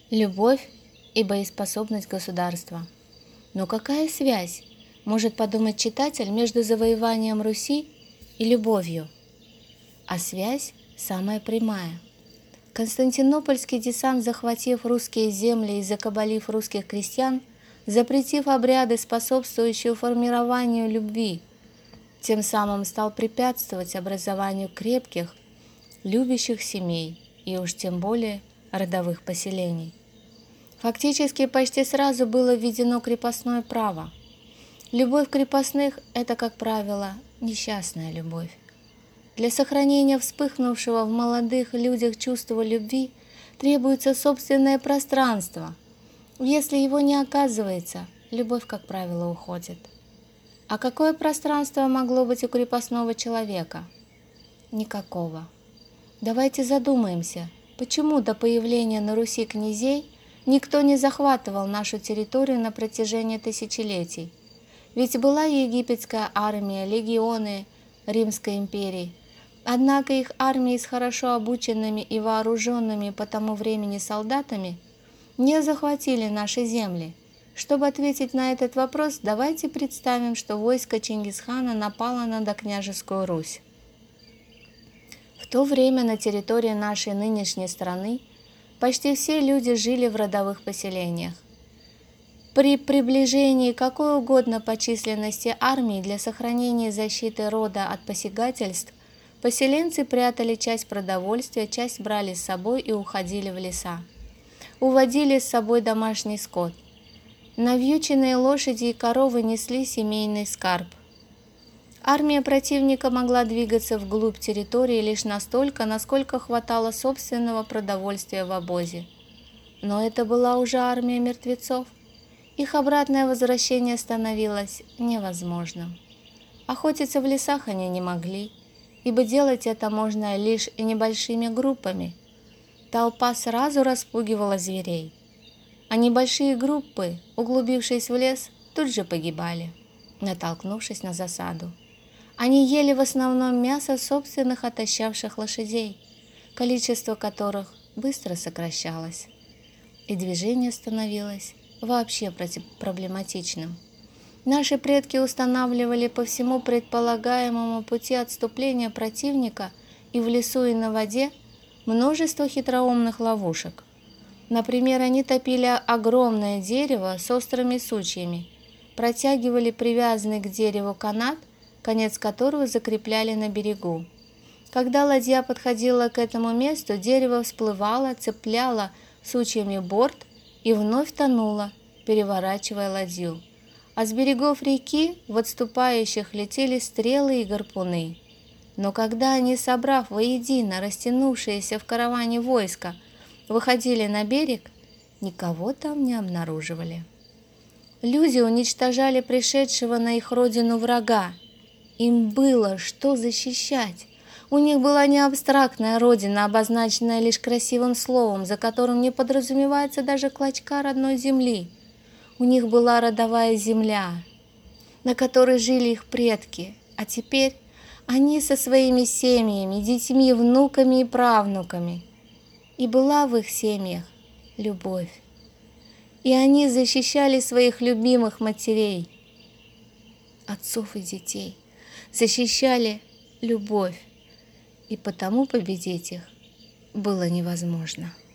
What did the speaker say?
Любовь и боеспособность государства. Но какая связь, может подумать читатель, между завоеванием Руси и любовью? А связь самая прямая. Константинопольский десант, захватив русские земли и закабалив русских крестьян, запретив обряды, способствующие формированию любви, тем самым стал препятствовать образованию крепких, любящих семей и уж тем более родовых поселений. Фактически почти сразу было введено крепостное право. Любовь крепостных – это, как правило, несчастная любовь. Для сохранения вспыхнувшего в молодых людях чувства любви требуется собственное пространство. Если его не оказывается, любовь, как правило, уходит. А какое пространство могло быть у крепостного человека? Никакого. Давайте задумаемся, почему до появления на Руси князей никто не захватывал нашу территорию на протяжении тысячелетий. Ведь была египетская армия, легионы Римской империи. Однако их армии с хорошо обученными и вооруженными по тому времени солдатами не захватили наши земли. Чтобы ответить на этот вопрос, давайте представим, что войско Чингисхана напало на докняжескую Русь. В то время на территории нашей нынешней страны почти все люди жили в родовых поселениях. При приближении какой угодно по численности армии для сохранения и защиты рода от посягательств, поселенцы прятали часть продовольствия, часть брали с собой и уходили в леса. Уводили с собой домашний скот. Навьюченные лошади и коровы несли семейный скарб. Армия противника могла двигаться вглубь территории лишь настолько, насколько хватало собственного продовольствия в обозе. Но это была уже армия мертвецов. Их обратное возвращение становилось невозможным. Охотиться в лесах они не могли, ибо делать это можно лишь небольшими группами. Толпа сразу распугивала зверей, а небольшие группы, углубившись в лес, тут же погибали, натолкнувшись на засаду. Они ели в основном мясо собственных отощавших лошадей, количество которых быстро сокращалось, и движение становилось вообще проблематичным. Наши предки устанавливали по всему предполагаемому пути отступления противника и в лесу, и на воде множество хитроумных ловушек. Например, они топили огромное дерево с острыми сучьями, протягивали привязанный к дереву канат, конец которого закрепляли на берегу. Когда ладья подходила к этому месту, дерево всплывало, цепляло сучьями борт и вновь тонуло, переворачивая ладью. А с берегов реки в отступающих летели стрелы и гарпуны. Но когда они, собрав воедино растянувшееся в караване войско, выходили на берег, никого там не обнаруживали. Люди уничтожали пришедшего на их родину врага. Им было что защищать. У них была не абстрактная родина, обозначенная лишь красивым словом, за которым не подразумевается даже клочка родной земли. У них была родовая земля, на которой жили их предки, а теперь они со своими семьями, детьми, внуками и правнуками. И была в их семьях любовь. И они защищали своих любимых матерей, отцов и детей, защищали любовь, и потому победить их было невозможно.